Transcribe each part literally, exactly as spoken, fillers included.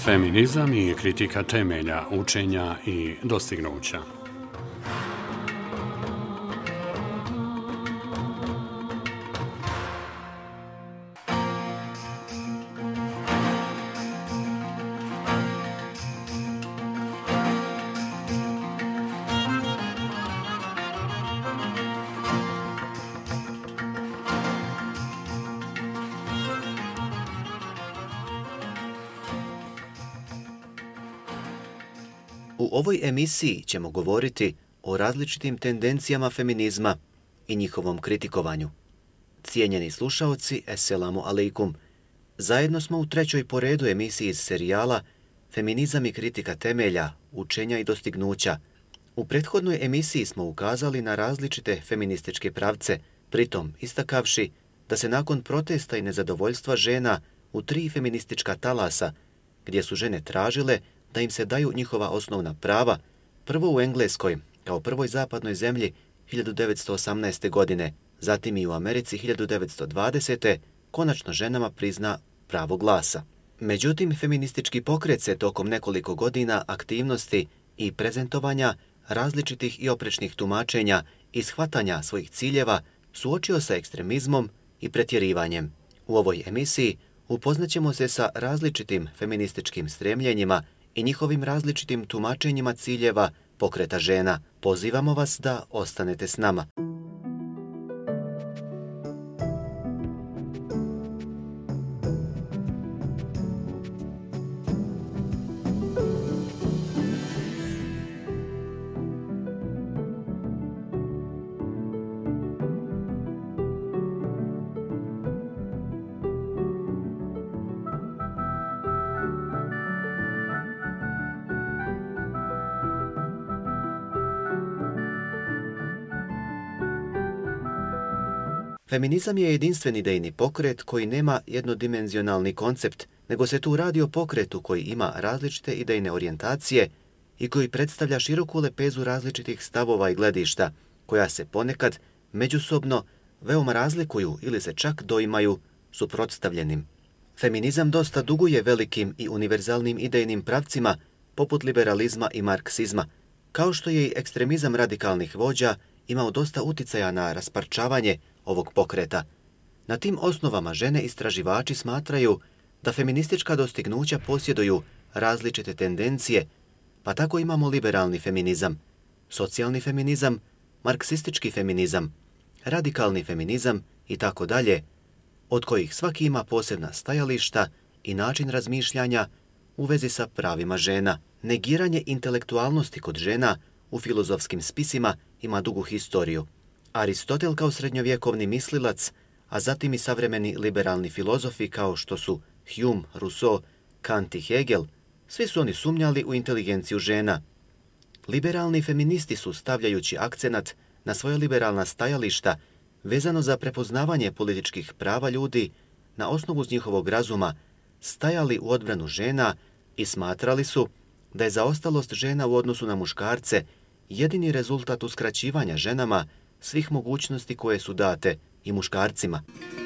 Feminizam i kritika temelja, učenja i dostignuća. U ovoj emisiji ćemo govoriti o različitim tendencijama feminizma i njihovom kritikovanju. Cijenjeni slušaoci, eselamu alejkum. Zajedno smo u trećoj po redu emisiji iz serijala Feminizam i kritika temelja, učenja i dostignuća. U prethodnoj emisiji smo ukazali na različite feminističke pravce, pritom istakavši da se nakon protesta i nezadovoljstva žena u tri feministička talasa, gdje su žene tražile da im se daju njihova osnovna prava, prvo u Engleskoj, kao prvoj zapadnoj zemlji hiljadu devetsto osamnaeste. godine, zatim i u Americi hiljadu devetsto dvadesete. konačno ženama prizna pravo glasa. Međutim, feministički pokret se tokom nekoliko godina aktivnosti i prezentovanja različitih i oprečnih tumačenja i shvatanja svojih ciljeva suočio sa ekstremizmom i pretjerivanjem. U ovoj emisiji upoznaćemo se sa različitim feminističkim stremljenjima i njihovim različitim tumačenjima ciljeva pokreta žena. Pozivamo vas da ostanete s nama. Feminizam je jedinstven idejni pokret koji nema jednodimenzionalni koncept, nego se tu radi o pokretu koji ima različite idejne orijentacije i koji predstavlja široku lepezu različitih stavova i gledišta, koja se ponekad međusobno veoma razlikuju ili se čak doimaju suprotstavljenim. Feminizam dosta duguje velikim i univerzalnim idejnim pravcima poput liberalizma i marksizma, kao što je i ekstremizam radikalnih vođa imao dosta uticaja na rasparčavanje ovog pokreta. Na tim osnovama žene istraživači smatraju da feministička dostignuća posjeduju različite tendencije, pa tako imamo liberalni feminizam, socijalni feminizam, marksistički feminizam, radikalni feminizam i tako dalje, od kojih svaki ima posebna stajališta i način razmišljanja u vezi sa pravima žena. Negiranje intelektualnosti kod žena u filozofskim spisima ima dugu historiju. Aristotel kao srednjovjekovni mislilac, a zatim i savremeni liberalni filozofi kao što su Hume, Rousseau, Kant i Hegel, svi su oni sumnjali u inteligenciju žena. Liberalni feministi su, stavljajući akcenat na svoja liberalna stajališta vezano za prepoznavanje političkih prava ljudi na osnovu njihovog razuma, stajali u odbranu žena i smatrali su da je zaostalost žena u odnosu na muškarce jedini rezultat uskraćivanja ženama svih mogućnosti koje su date i muškarcima.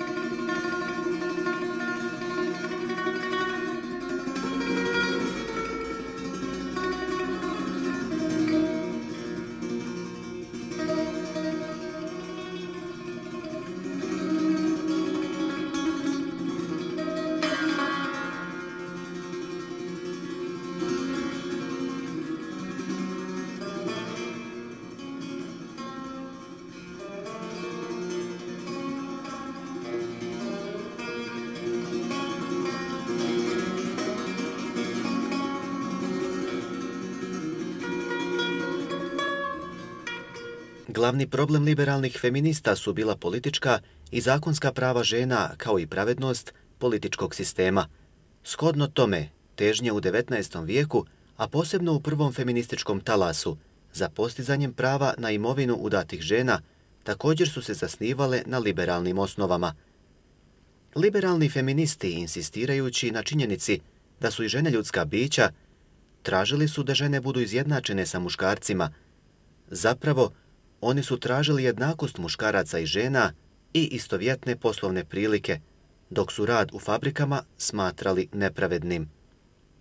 Glavni problem liberalnih feminista su bila politička i zakonska prava žena kao i pravednost političkog sistema. Shodno tome, težnje u devetnaestom vijeku, a posebno u prvom feminističkom talasu, za postizanjem prava na imovinu udatih žena, također su se zasnivale na liberalnim osnovama. Liberalni feministi, insistirajući na činjenici da su i žene ljudska bića, tražili su da žene budu izjednačene sa muškarcima. Zapravo, oni su tražili jednakost muškaraca i žena i istovjetne poslovne prilike, dok su rad u fabrikama smatrali nepravednim.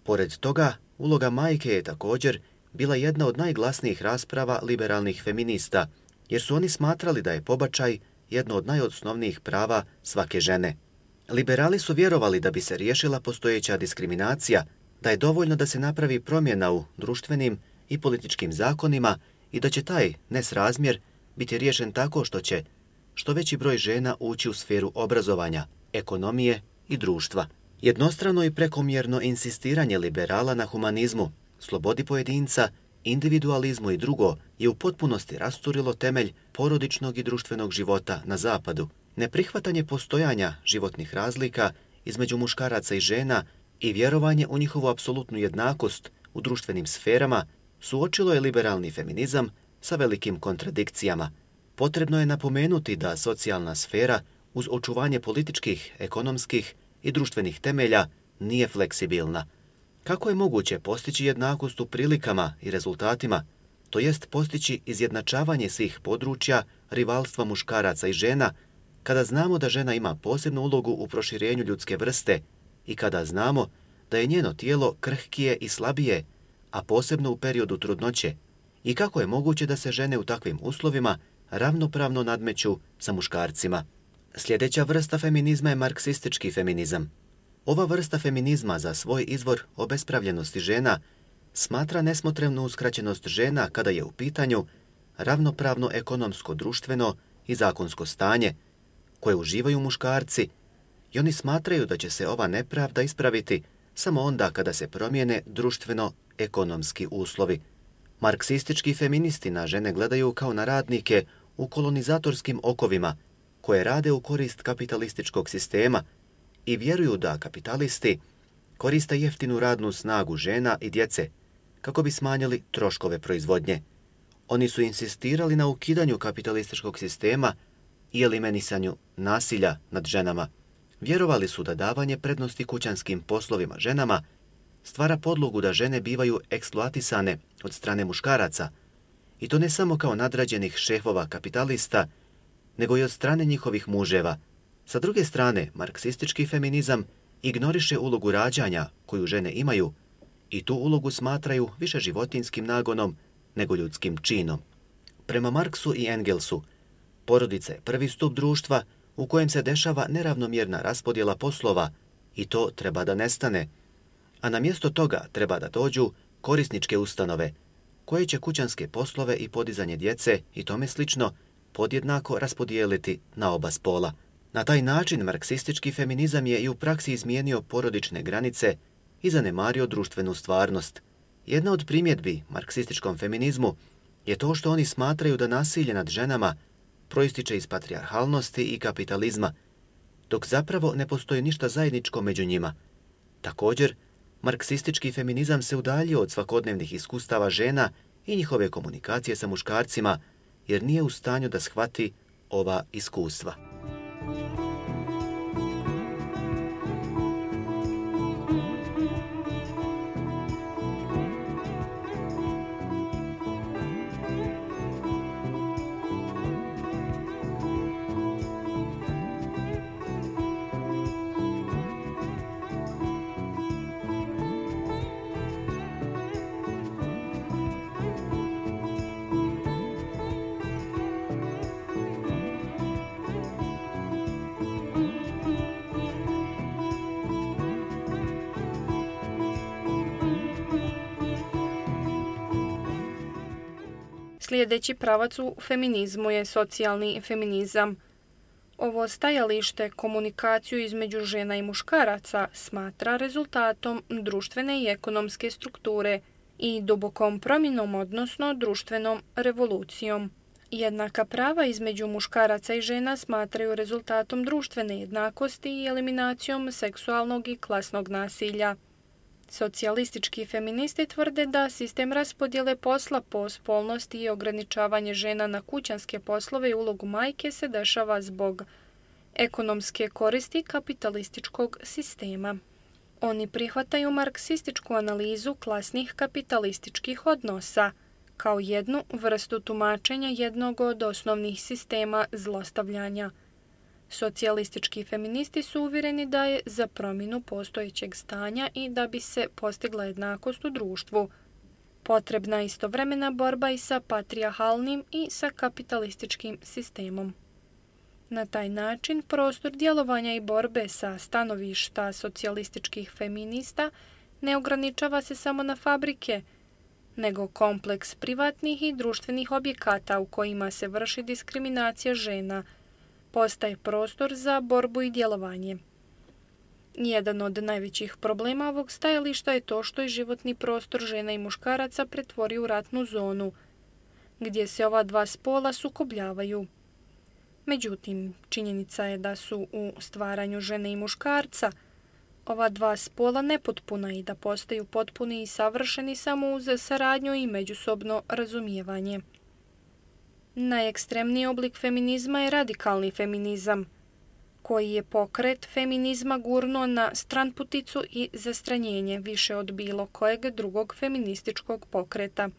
Pored toga, uloga majke je također bila jedna od najglasnijih rasprava liberalnih feminista, jer su oni smatrali da je pobačaj jedno od najosnovnijih prava svake žene. Liberali su vjerovali da bi se riješila postojeća diskriminacija, da je dovoljno da se napravi promjena u društvenim i političkim zakonima i da će taj nesrazmjer biti riješen tako što će što veći broj žena ući u sferu obrazovanja, ekonomije i društva. Jednostrano i prekomjerno insistiranje liberala na humanizmu, slobodi pojedinca, individualizmu i drugo je u potpunosti rasturilo temelj porodičnog i društvenog života na zapadu. Neprihvatanje postojanja životnih razlika između muškaraca i žena i vjerovanje u njihovu apsolutnu jednakost u društvenim sferama suočilo je liberalni feminizam sa velikim kontradikcijama. Potrebno je napomenuti da socijalna sfera uz očuvanje političkih, ekonomskih i društvenih temelja nije fleksibilna. Kako je moguće postići jednakost u prilikama i rezultatima, to jest postići izjednačavanje svih područja rivalstva muškaraca i žena, kada znamo da žena ima posebnu ulogu u proširenju ljudske vrste i kada znamo da je njeno tijelo krhkije i slabije, a posebno u periodu trudnoće, i kako je moguće da se žene u takvim uslovima ravnopravno nadmeću sa muškarcima. Sljedeća vrsta feminizma je marksistički feminizam. Ova vrsta feminizma za svoj izvor obespravljenosti žena smatra nesmotrenu uskraćenost žena kada je u pitanju ravnopravno ekonomsko, društveno i zakonsko stanje koje uživaju muškarci i oni smatraju da će se ova nepravda ispraviti samo onda kada se promijene društveno-ekonomski uslovi. Marksistički feministi na žene gledaju kao na radnike u kolonizatorskim okovima koje rade u korist kapitalističkog sistema i vjeruju da kapitalisti koriste jeftinu radnu snagu žena i djece kako bi smanjili troškove proizvodnje. Oni su insistirali na ukidanju kapitalističkog sistema i eliminisanju nasilja nad ženama. Vjerovali su da davanje prednosti kućanskim poslovima ženama stvara podlogu da žene bivaju eksploatisane od strane muškaraca, i to ne samo kao nadrađenih šefova kapitalista, nego i od strane njihovih muževa. Sa druge strane, marksistički feminizam ignoriše ulogu rađanja koju žene imaju i tu ulogu smatraju više životinjskim nagonom nego ljudskim činom. Prema Marksu i Engelsu, porodica je prvi stup društva u kojem se dešava neravnomjerna raspodjela poslova i to treba da nestane, a na mjesto toga treba da dođu korisničke ustanove koje će kućanske poslove i podizanje djece i tome slično podjednako raspodijeliti na oba spola. Na taj način marksistički feminizam je i u praksi izmijenio porodične granice i zanemario društvenu stvarnost. Jedna od primjedbi marksističkom feminizmu je to što oni smatraju da nasilje nad ženama proističe iz patrijarhalnosti i kapitalizma, dok zapravo ne postoji ništa zajedničko među njima. Također, marksistički feminizam se udaljio od svakodnevnih iskustava žena i njihove komunikacije sa muškarcima, jer nije u stanju da shvati ova iskustva. Sljedeći pravac u feminizmu je socijalni feminizam. Ovo stajalište komunikaciju između žena i muškaraca smatra rezultatom društvene i ekonomske strukture i dubokom promjenom, odnosno društvenom revolucijom. Jednaka prava između muškaraca i žena smatraju rezultatom društvene jednakosti i eliminacijom seksualnog i klasnog nasilja. Socijalistički feministi tvrde da sistem raspodjele posla po spolnosti i ograničavanje žena na kućanske poslove i ulogu majke se dešava zbog ekonomske koristi kapitalističkog sistema. Oni prihvataju marksističku analizu klasnih kapitalističkih odnosa kao jednu vrstu tumačenja jednog od osnovnih sistema zlostavljanja. Socijalistički feministi su uvjereni da je za promjenu postojećeg stanja i da bi se postigla jednakost u društvu potrebna istovremena borba i sa patrijarhalnim i sa kapitalističkim sistemom. Na taj način prostor djelovanja i borbe sa stanovišta socijalističkih feminista ne ograničava se samo na fabrike, nego kompleks privatnih i društvenih objekata u kojima se vrši diskriminacija žena postaje prostor za borbu i djelovanje. Jedan od najvećih problema ovog stajališta je to što je životni prostor žena i muškaraca pretvori u ratnu zonu, gdje se ova dva spola sukobljavaju. Međutim, činjenica je da su u stvaranju žene i muškarca ova dva spola nepotpuna i da postaju potpuni i savršeni samo uz saradnju i međusobno razumijevanje. Najekstremniji oblik feminizma je radikalni feminizam, koji je pokret feminizma gurnuo na stranputicu i zastranjenje više od bilo kojeg drugog feminističkog pokreta.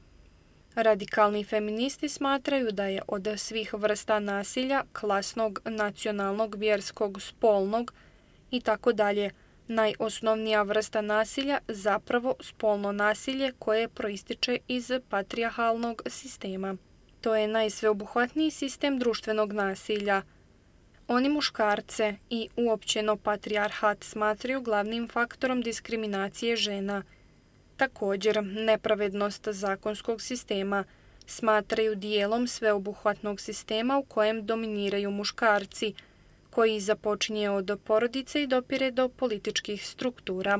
Radikalni feministi smatraju da je od svih vrsta nasilja, klasnog, nacionalnog, vjerskog, spolnog i tako dalje, najosnovnija vrsta nasilja zapravo spolno nasilje koje proističe iz patrijarhalnog sistema. To je najsveobuhvatniji sistem društvenog nasilja. Oni muškarce i uopćeno patrijarhat smatraju glavnim faktorom diskriminacije žena. Također, nepravednost zakonskog sistema smatraju dijelom sveobuhvatnog sistema u kojem dominiraju muškarci, koji započinje od porodice i dopire do političkih struktura.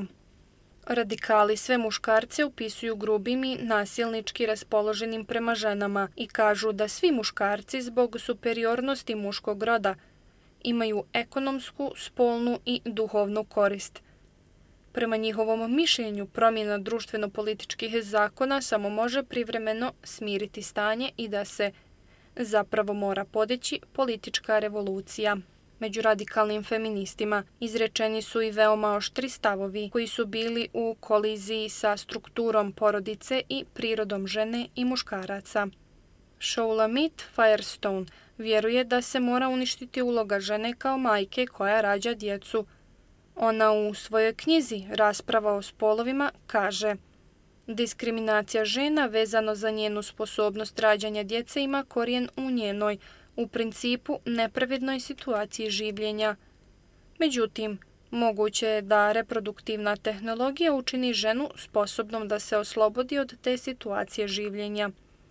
Radikali sve muškarce upisuju grubim i nasilnički raspoloženim prema ženama i kažu da svi muškarci zbog superiornosti muškog roda imaju ekonomsku, spolnu i duhovnu korist. Prema njihovom mišljenju, promjena društveno-političkih zakona samo može privremeno smiriti stanje i da se zapravo mora podići politička revolucija. Među radikalnim feministima izrečeni su i veoma oštri stavovi koji su bili u koliziji sa strukturom porodice i prirodom žene i muškaraca. Shulamit Firestone vjeruje da se mora uništiti uloga žene kao majke koja rađa djecu. Ona u svojoj knjizi Rasprava o spolovima kaže: diskriminacija žena vezano za njenu sposobnost rađanja djece ima korijen u njenoj, u principu, nepravednoj situaciji življenja. Međutim, moguće je da reproduktivna tehnologija učini ženu sposobnom da se oslobodi od te situacije življenja.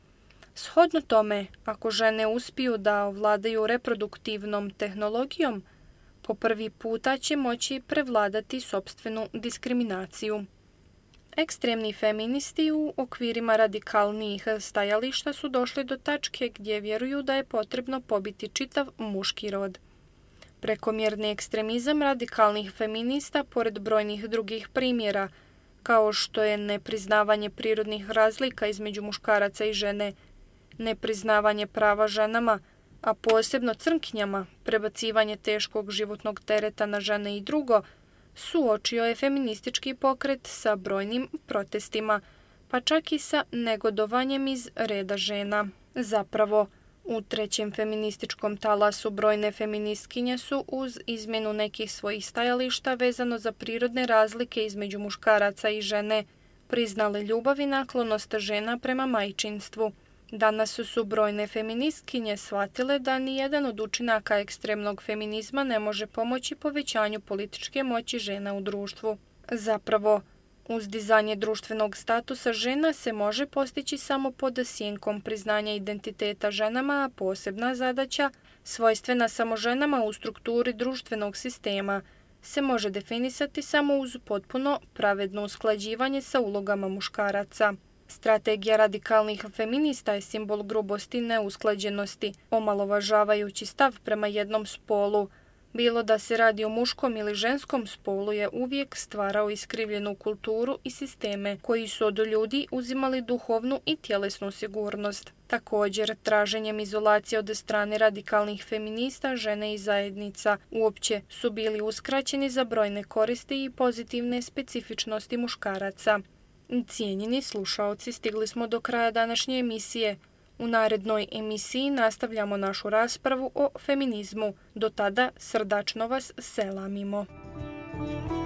Shodno tome, ako žene uspiju da ovladaju reproduktivnom tehnologijom, po prvi puta će moći prevladati sopstvenu diskriminaciju. Ekstremni feministi u okvirima radikalnijih stajališta su došli do tačke gdje vjeruju da je potrebno pobiti čitav muški rod. Prekomjerni ekstremizam radikalnih feminista, pored brojnih drugih primjera, kao što je nepriznavanje prirodnih razlika između muškaraca i žene, nepriznavanje prava ženama, a posebno crnkinjama, prebacivanje teškog životnog tereta na žene i drugo, suočio je feministički pokret sa brojnim protestima, pa čak i sa negodovanjem iz reda žena. Zapravo, u trećem feminističkom talasu brojne feministkinje su uz izmjenu nekih svojih stajališta vezano za prirodne razlike između muškaraca i žene priznale ljubav i naklonost žena prema majčinstvu. Danas su brojne feministkinje shvatile da nijedan od učinaka ekstremnog feminizma ne može pomoći povećanju političke moći žena u društvu. Zapravo, uzdizanje društvenog statusa žena se može postići samo pod sjenkom priznanja identiteta ženama, a posebna zadaća, svojstvena samo ženama u strukturi društvenog sistema, se može definisati samo uz potpuno pravedno usklađivanje sa ulogama muškaraca. Strategija radikalnih feminista je simbol grubosti i neusklađenosti, omalovažavajući stav prema jednom spolu. Bilo da se radi o muškom ili ženskom spolu je uvijek stvarao iskrivljenu kulturu i sisteme koji su od ljudi uzimali duhovnu i tjelesnu sigurnost. Također, traženjem izolacije od strane radikalnih feminista, žene i zajednica uopće su bili uskraćeni za brojne koristi i pozitivne specifičnosti muškaraca. Cijenjeni slušaoci, stigli smo do kraja današnje emisije. U narednoj emisiji nastavljamo našu raspravu o feminizmu. Do tada srdačno vas selamimo.